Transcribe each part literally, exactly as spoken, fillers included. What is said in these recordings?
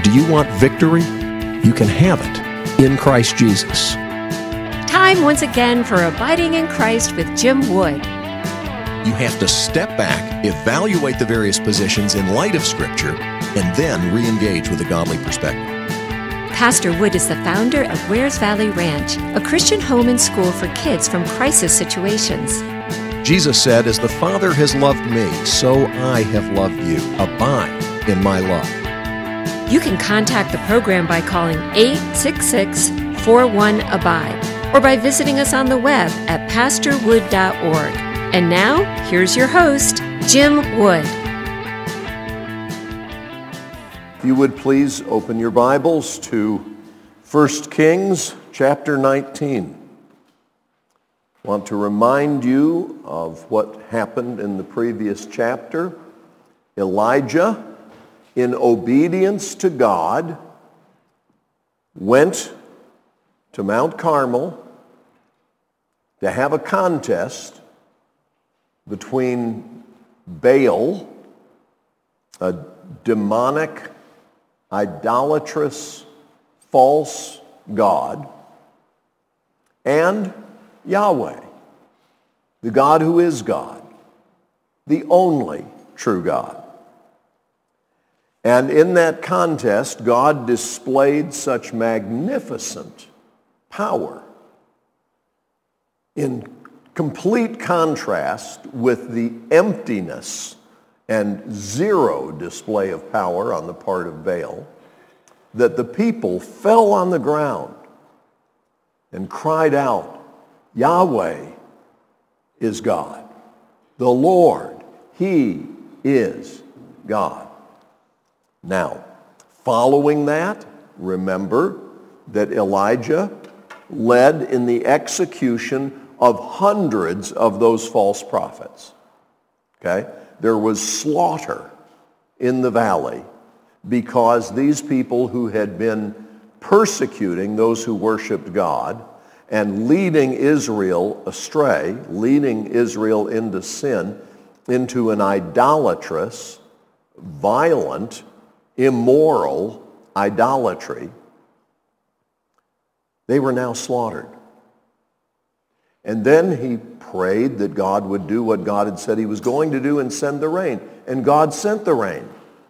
Do you want victory? You can have it in Christ Jesus. Time once again for Abiding in Christ with Jim Wood. You have to step back, evaluate the various positions in light of Scripture, and then re-engage with a godly perspective. Pastor Wood is the founder of Wares Valley Ranch, a Christian home and school for kids from crisis situations. Jesus said, "As the Father has loved me, so I have loved you. Abide in my love." You can contact the program by calling eight six six, four one, A B I D E or by visiting us on the web at pastor wood dot org. And now, here's your host, Jim Wood. If you would please open your Bibles to First Kings chapter nineteen. I want to remind you of what happened in the previous chapter. Elijah, in obedience to God, went to Mount Carmel to have a contest between Baal, a demonic, idolatrous, false god, and Yahweh, the God who is God, the only true God. And in that contest, God displayed such magnificent power in complete contrast with the emptiness and zero display of power on the part of Baal, that the people fell on the ground and cried out, "Yahweh is God. The Lord, He is God." Now, following that, remember that Elijah led in the execution of hundreds of those false prophets. Okay? There was slaughter in the valley because these people who had been persecuting those who worshiped God and leading Israel astray, leading Israel into sin, into an idolatrous, violent, immoral idolatry, they were now slaughtered. And then he prayed that God would do what God had said he was going to do and send the rain. And God sent the rain.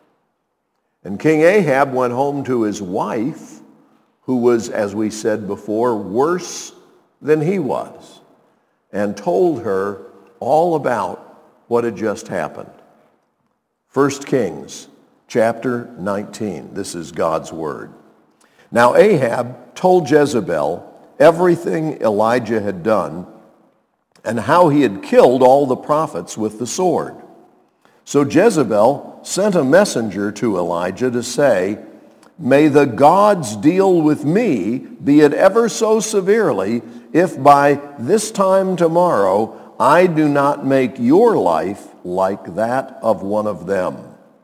And King Ahab went home to his wife, who was, as we said before, worse than he was, and told her all about what had just happened. First Kings chapter nineteen. This is God's word. Now Ahab told Jezebel everything Elijah had done and how he had killed all the prophets with the sword. So Jezebel sent a messenger to Elijah to say, "May the gods deal with me, be it ever so severely, if by this time tomorrow I do not make your life like that of one of them."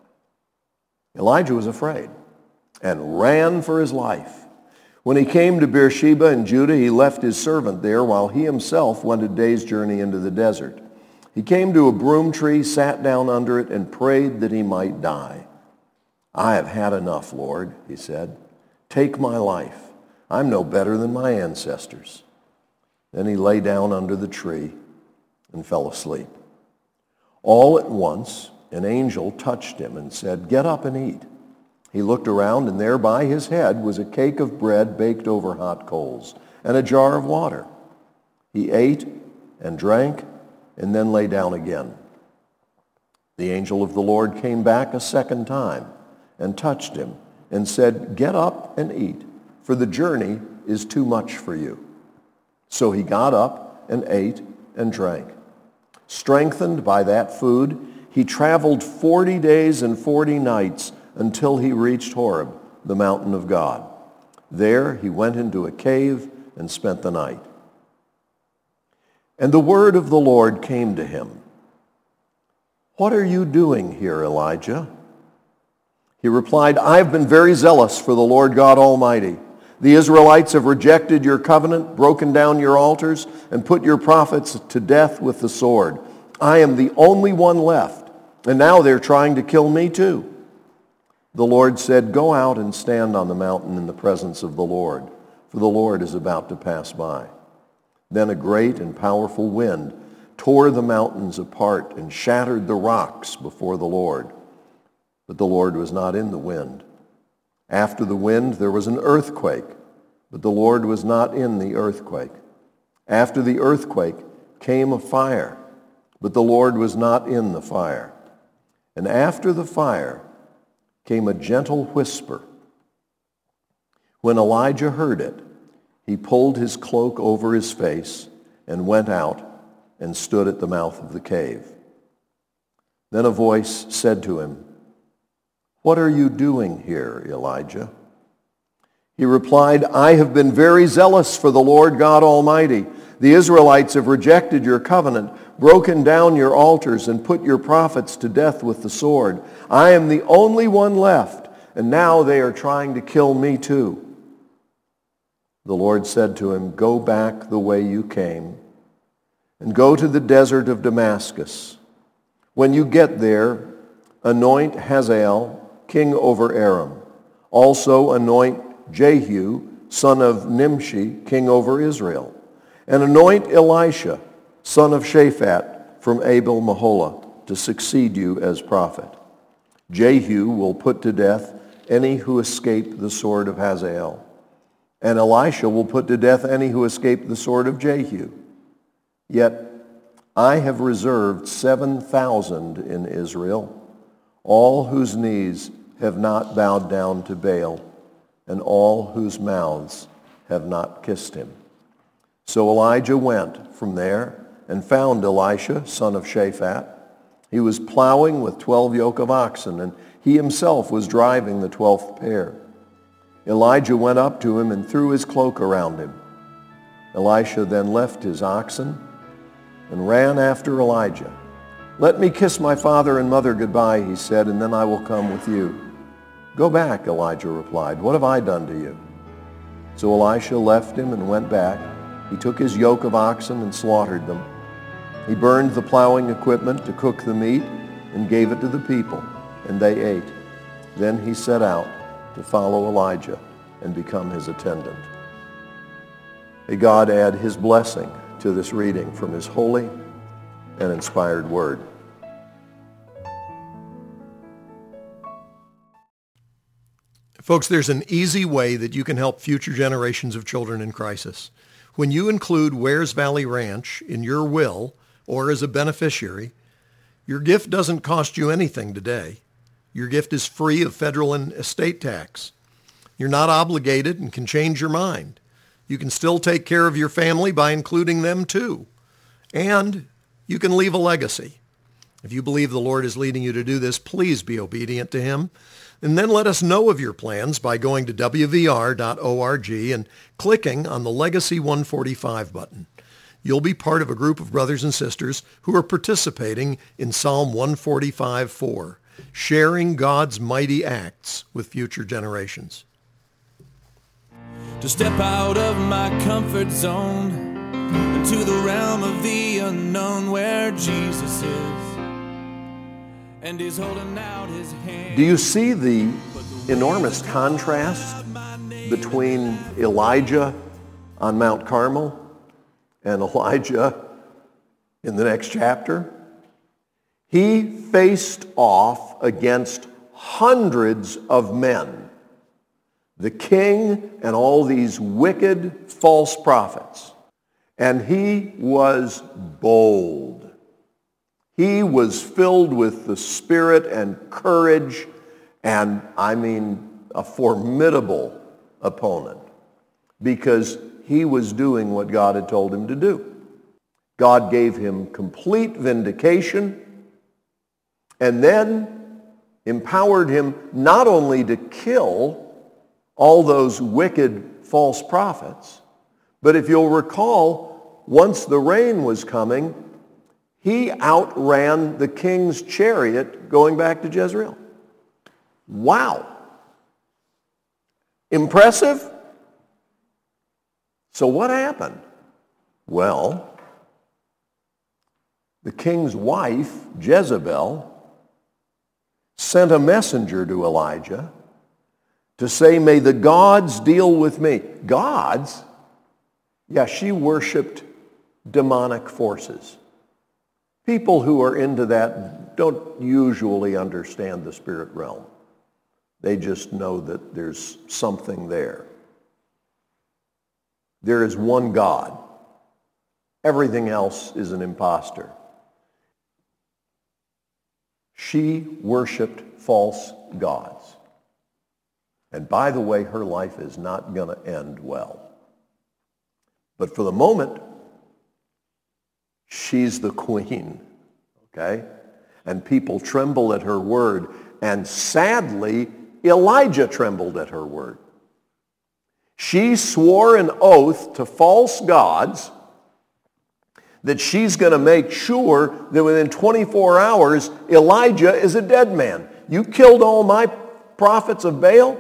Elijah was afraid and ran for his life. When he came to Beersheba in Judah, he left his servant there while he himself went a day's journey into the desert. He came to a broom tree, sat down under it, and prayed that he might die. "I have had enough, Lord," he said. "Take my life. I'm no better than my ancestors." Then he lay down under the tree and fell asleep. All at once, an angel touched him and said, "Get up and eat." He looked around, and there by his head was a cake of bread baked over hot coals and a jar of water. He ate and drank and then lay down again. The angel of the Lord came back a second time and touched him and said, "Get up and eat, for the journey is too much for you." So he got up and ate and drank. Strengthened by that food, he traveled forty days and forty nights until he reached Horeb, the mountain of God. There he went into a cave and spent the night. And the word of the Lord came to him. "What are you doing here, Elijah?" He replied, "I have been very zealous for the Lord God Almighty. The Israelites have rejected your covenant, broken down your altars, and put your prophets to death with the sword. I am the only one left, and now they're trying to kill me too." The Lord said, "Go out and stand on the mountain in the presence of the Lord, for the Lord is about to pass by." Then a great and powerful wind tore the mountains apart and shattered the rocks before the Lord. But the Lord was not in the wind. After the wind there was an earthquake, but the Lord was not in the earthquake. After the earthquake came a fire, but the Lord was not in the fire. And after the fire came a gentle whisper. When Elijah heard it, he pulled his cloak over his face and went out and stood at the mouth of the cave. Then a voice said to him, "What are you doing here, Elijah?" He replied, "I have been very zealous for the Lord God Almighty. The Israelites have rejected your covenant, broken down your altars, and put your prophets to death with the sword. I am the only one left, and now they are trying to kill me too." The Lord said to him, "Go back the way you came, and go to the desert of Damascus. When you get there, anoint Hazael king over Aram. Also anoint Jehu, son of Nimshi, king over Israel. And anoint Elisha, son of Shaphat, from Abel-Meholah, to succeed you as prophet. Jehu will put to death any who escape the sword of Hazael, and Elisha will put to death any who escape the sword of Jehu. Yet I have reserved seven thousand in Israel, all whose knees have not bowed down to Baal, and all whose mouths have not kissed him." So Elijah went from there and found Elisha, son of Shaphat. He was plowing with twelve yoke of oxen, and he himself was driving the twelfth pair. Elijah went up to him and threw his cloak around him. Elisha then left his oxen and ran after Elijah. "Let me kiss my father and mother goodbye," he said, "and then I will come with you." "Go back," Elijah replied. "What have I done to you?" So Elisha left him and went back. He took his yoke of oxen and slaughtered them. He burned the plowing equipment to cook the meat and gave it to the people, and they ate. Then he set out to follow Elijah and become his attendant. May God add his blessing to this reading from his holy and inspired word. Folks, there's an easy way that you can help future generations of children in crisis. When you include Wares Valley Ranch in your will or as a beneficiary, your gift doesn't cost you anything today. Your gift is free of federal and estate tax. You're not obligated and can change your mind. You can still take care of your family by including them too. And you can leave a legacy. If you believe the Lord is leading you to do this, please be obedient to him. And then let us know of your plans by going to w v r dot org and clicking on the Legacy one forty-five button. You'll be part of a group of brothers and sisters who are participating in Psalm one forty-five four, sharing God's mighty acts with future generations. To step out of my comfort zone into the realm of the unknown where Jesus is. And he's holding out his hand. Do you see the enormous contrast between Elijah on Mount Carmel and Elijah in the next chapter? He faced off against hundreds of men, the king and all these wicked false prophets, and he was bold. He was filled with the Spirit and courage, and I mean a formidable opponent, because he was doing what God had told him to do. God gave him complete vindication and then empowered him not only to kill all those wicked false prophets, but if you'll recall, once the rain was coming, he outran the king's chariot going back to Jezreel. Wow. Impressive? So what happened? Well, the king's wife, Jezebel, sent a messenger to Elijah to say, may the gods deal with me. Gods? Yeah, she worshiped demonic forces. People who are into that don't usually understand the spirit realm. They just know that there's something there. There is one God. Everything else is an imposter. She worshiped false gods. And by the way, her life is not going to end well. But for the moment, she's the queen, okay? And people tremble at her word. And sadly, Elijah trembled at her word. She swore an oath to false gods that she's going to make sure that within twenty-four hours, Elijah is a dead man. You killed all my prophets of Baal?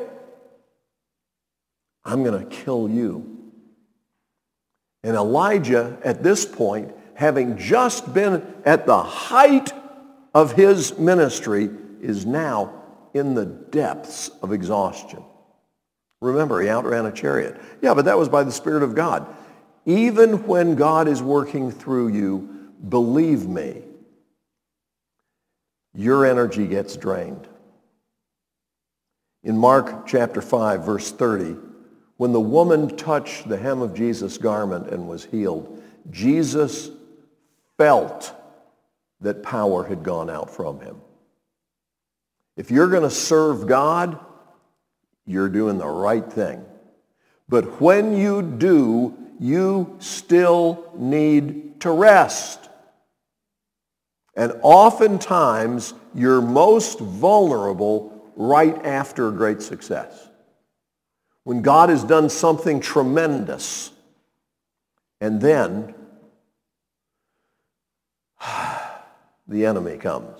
I'm going to kill you. And Elijah, at this point, having just been at the height of his ministry, is now in the depths of exhaustion. Remember, he outran a chariot. Yeah, but that was by the Spirit of God. Even when God is working through you, believe me, your energy gets drained. In Mark chapter five, verse thirty, when the woman touched the hem of Jesus' garment and was healed, Jesus felt that power had gone out from him. If you're going to serve God, you're doing the right thing. But when you do, you still need to rest. And oftentimes, you're most vulnerable right after great success. When God has done something tremendous, and then the enemy comes.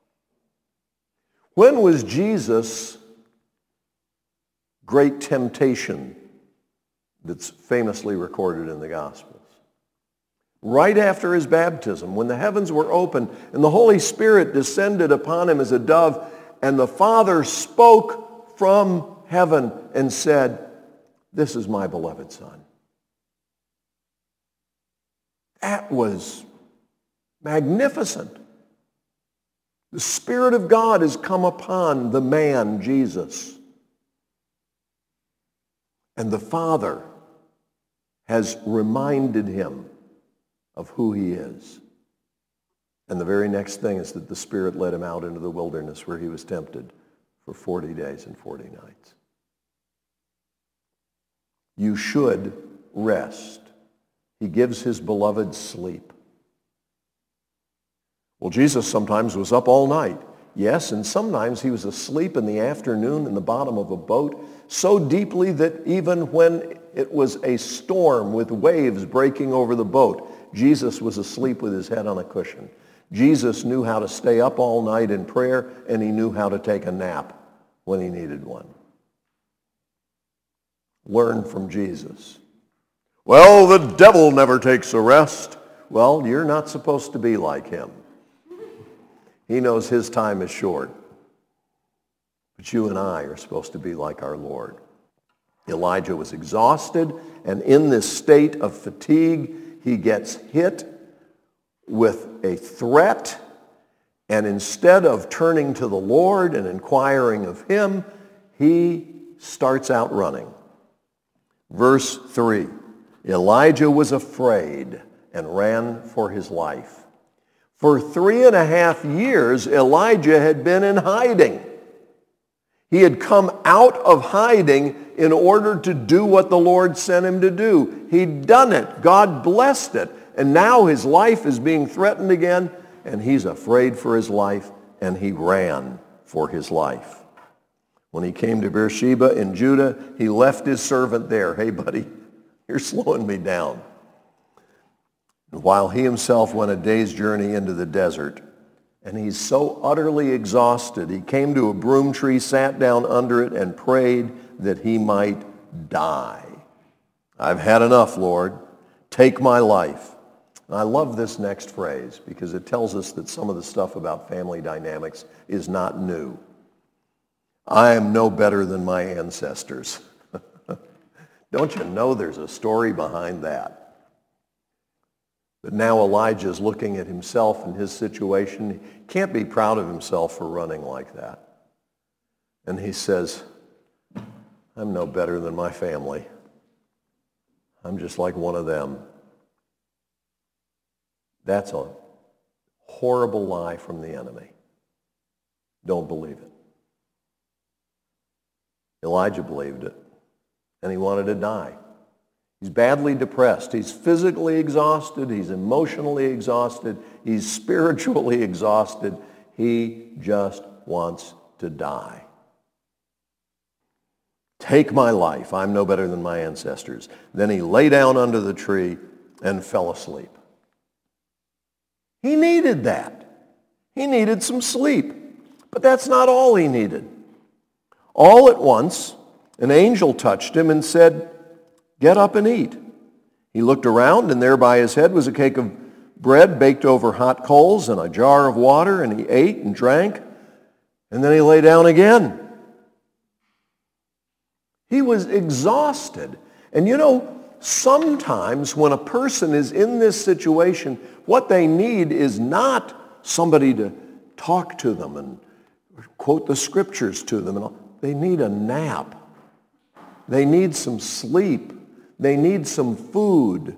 When was Jesus' great temptation that's famously recorded in the Gospels? Right after his baptism, when the heavens were opened and the Holy Spirit descended upon him as a dove, and the Father spoke from heaven and said, "This is my beloved Son." That was magnificent. The Spirit of God has come upon the man, Jesus. And the Father has reminded him of who he is. And the very next thing is that the Spirit led him out into the wilderness where he was tempted for forty days and forty nights. You should rest. He gives his beloved sleep. Well, Jesus sometimes was up all night. Yes, and sometimes he was asleep in the afternoon in the bottom of a boat so deeply that even when it was a storm with waves breaking over the boat, Jesus was asleep with his head on a cushion. Jesus knew how to stay up all night in prayer, and he knew how to take a nap when he needed one. Learn from Jesus. Well, the devil never takes a rest. Well, you're not supposed to be like him. He knows his time is short. But you and I are supposed to be like our Lord. Elijah was exhausted, and in this state of fatigue, he gets hit with a threat, and instead of turning to the Lord and inquiring of him, he starts out running. Verse three, Elijah was afraid and ran for his life. For three and a half years, Elijah had been in hiding. He had come out of hiding in order to do what the Lord sent him to do. He'd done it. God blessed it. And now his life is being threatened again, and he's afraid for his life, and he ran for his life. When he came to Beersheba in Judah, he left his servant there. Hey, buddy, you're slowing me down. And while he himself went a day's journey into the desert, and he's so utterly exhausted, he came to a broom tree, sat down under it, and prayed that he might die. I've had enough, Lord. Take my life. And I love this next phrase because it tells us that some of the stuff about family dynamics is not new. I am no better than my ancestors. Don't you know there's a story behind that? But now Elijah is looking at himself and his situation. He can't be proud of himself for running like that. And he says, I'm no better than my family. I'm just like one of them. That's a horrible lie from the enemy. Don't believe it. Elijah believed it, and he wanted to die. He's badly depressed. He's physically exhausted. He's emotionally exhausted. He's spiritually exhausted. He just wants to die. Take my life. I'm no better than my ancestors. Then he lay down under the tree and fell asleep. He needed that. He needed some sleep. But that's not all he needed. All at once, an angel touched him and said, get up and eat. He looked around, and there by his head was a cake of bread baked over hot coals and a jar of water, and he ate and drank, and then he lay down again. He was exhausted. And you know, sometimes when a person is in this situation, what they need is not somebody to talk to them and quote the scriptures to them. And all. They need a nap. They need some sleep. They need some food.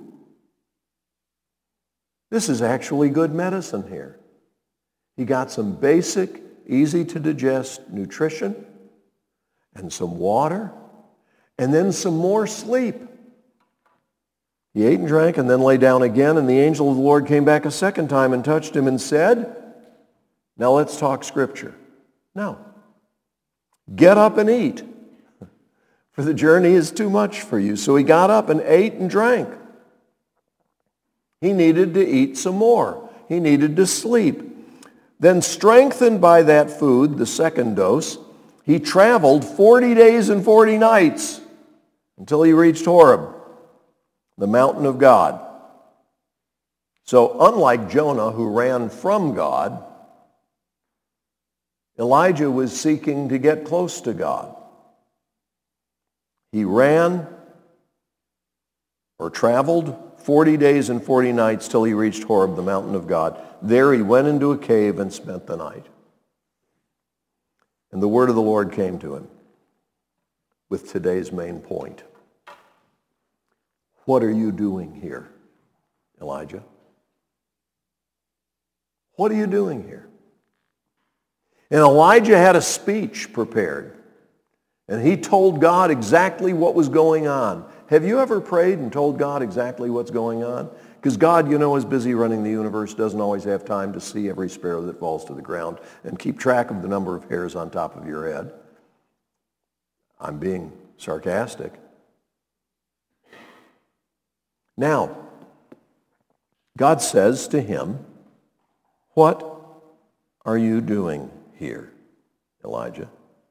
This is actually good medicine here. He got some basic, easy to digest nutrition and some water and then some more sleep. He ate and drank and then lay down again, and the angel of the Lord came back a second time and touched him and said, now let's talk scripture. No. Get up and eat, for the journey is too much for you. So he got up and ate and drank. He needed to eat some more. He needed to sleep. Then, strengthened by that food, the second dose, he traveled forty days and forty nights until he reached Horeb, the mountain of God. So unlike Jonah, who ran from God, Elijah was seeking to get close to God. He ran or traveled forty days and forty nights till he reached Horeb, the mountain of God. There he went into a cave and spent the night. And the word of the Lord came to him with today's main point. What are you doing here, Elijah? What are you doing here? And Elijah had a speech prepared, and he told God exactly what was going on. Have you ever prayed and told God exactly what's going on? Because God, you know, is busy running the universe, doesn't always have time to see every sparrow that falls to the ground and keep track of the number of hairs on top of your head. I'm being sarcastic. Now, God says to him, what are you doing here, Elijah?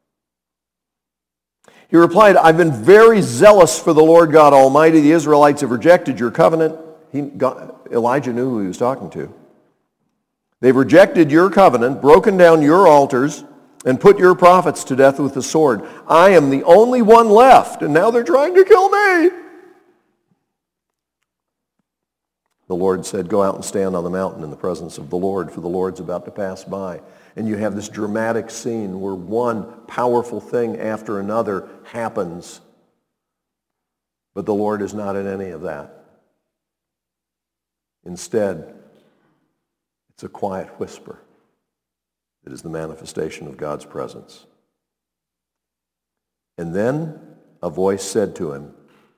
He replied, I've been very zealous for the Lord God Almighty. The Israelites have rejected your covenant. He, God, Elijah knew who he was talking to. They've rejected your covenant, broken down your altars, and put your prophets to death with the sword. I am the only one left, and now they're trying to kill me. The Lord said, go out and stand on the mountain in the presence of the Lord, for the Lord's about to pass by. And you have this dramatic scene where one powerful thing after another happens. But the Lord is not in any of that. Instead, it's a quiet whisper that is the manifestation of God's presence. And then a voice said to him,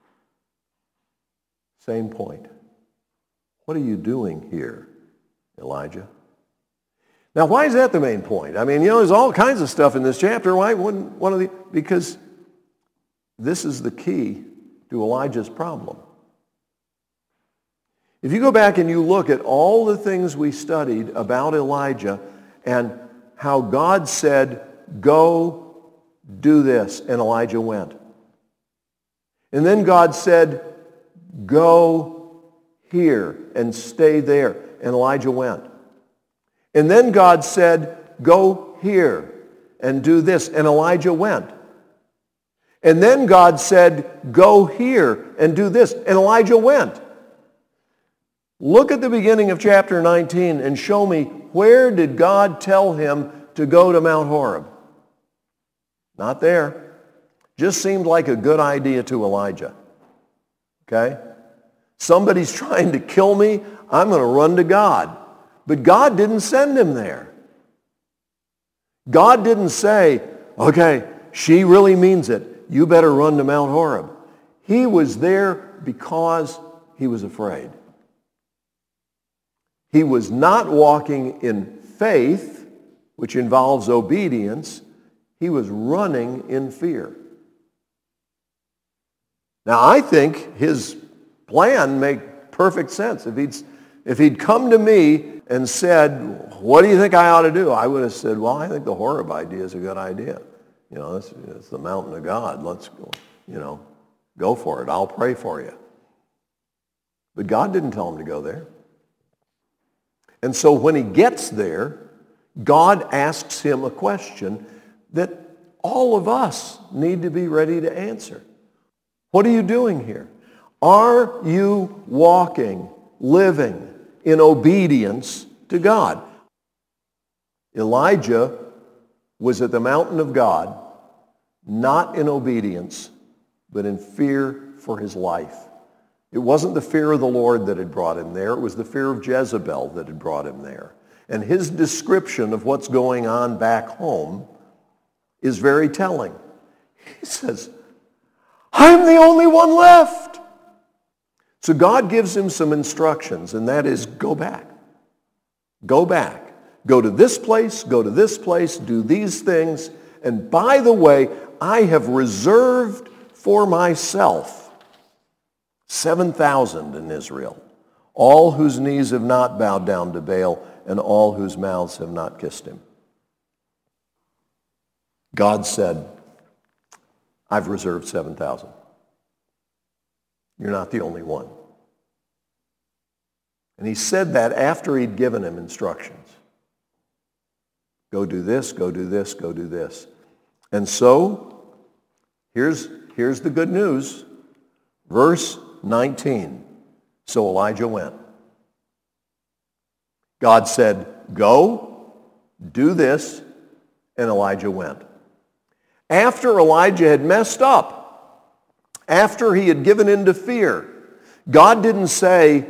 same point. What are you doing here, Elijah? Now, why is that the main point? I mean, you know, there's all kinds of stuff in this chapter. Why wouldn't one of the... Because this is the key to Elijah's problem. If you go back and you look at all the things we studied about Elijah and how God said, go do this, and Elijah went. And then God said, go here and stay there, and Elijah went. And then God said, go here, and do this. And Elijah went. And then God said, go here and do this. And Elijah went. Look at the beginning of chapter nineteen and show me, where did God tell him to go to Mount Horeb? Not there. Just seemed like a good idea to Elijah. Okay? Somebody's trying to kill me. I'm going to run to God. But God didn't send him there. God didn't say, okay, she really means it. You better run to Mount Horeb. He was there because he was afraid. He was not walking in faith, which involves obedience. He was running in fear. Now, I think his plan made perfect sense. If he'd, if he'd come to me and said, what do you think I ought to do? I would have said, well, I think the Horeb idea is a good idea. You know, it's, it's the mountain of God. Let's go, you know, go for it. I'll pray for you. But God didn't tell him to go there. And so when he gets there, God asks him a question that all of us need to be ready to answer. What are you doing here? Are you walking, living in obedience to God? Elijah was at the mountain of God, not in obedience, but in fear for his life. It wasn't the fear of the Lord that had brought him there. It was the fear of Jezebel that had brought him there. And his description of what's going on back home is very telling. He says, I'm the only one left. So God gives him some instructions, and that is, go back. Go back. Go to this place, go to this place, do these things. And by the way, I have reserved for myself seven thousand in Israel, all whose knees have not bowed down to Baal, and all whose mouths have not kissed him. God said, I've reserved seven thousand. You're not the only one. And he said that after he'd given him instructions. Go do this, go do this, go do this. And so, here's, here's the good news. Verse nineteen. So Elijah went. God said, go, do this, and Elijah went. After Elijah had messed up, after he had given in to fear, God didn't say,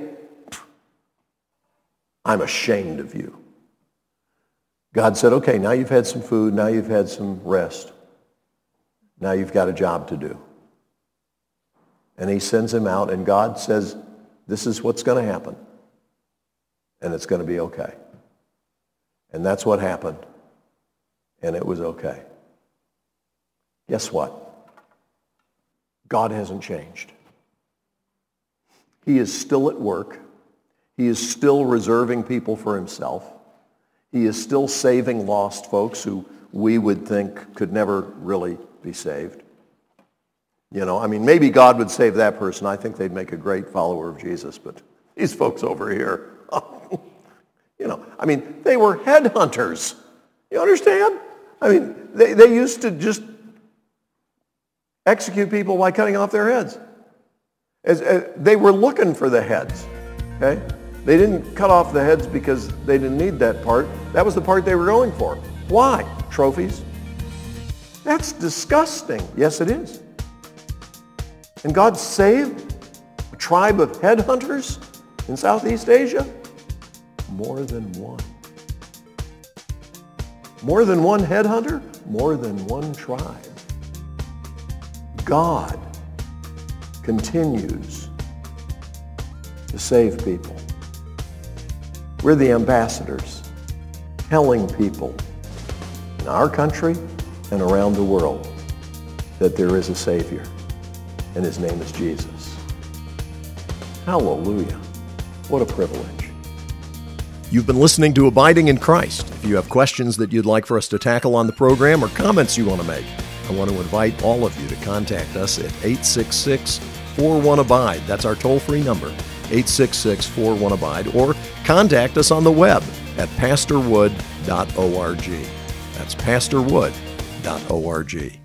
I'm ashamed of you. God said, okay, now you've had some food, now you've had some rest. Now you've got a job to do. And he sends him out, and God says, this is what's going to happen. And it's going to be okay. And that's what happened. And it was okay. Guess what? God hasn't changed. He is still at work. He is still reserving people for himself. He is still saving lost folks who we would think could never really be saved. You know, I mean, maybe God would save that person. I think they'd make a great follower of Jesus, but these folks over here, you know, I mean, they were headhunters. You understand? I mean, they, they used to just execute people by cutting off their heads. As, as, they were looking for the heads, okay? They didn't cut off the heads because they didn't need that part. That was the part they were going for. Why? Trophies. That's disgusting. Yes, it is. And God saved a tribe of headhunters in Southeast Asia? More than one. More than one headhunter? More than one tribe. God continues to save people. We're the ambassadors telling people in our country and around the world that there is a Savior, and his name is Jesus. Hallelujah. What a privilege. You've been listening to Abiding in Christ. If you have questions that you'd like for us to tackle on the program or comments you want to make, I want to invite all of you to contact us at eight six six, four one, ABIDE. That's our toll-free number, eight six six, four one, ABIDE, or contact us on the web at pastor wood dot org. That's pastor wood dot org.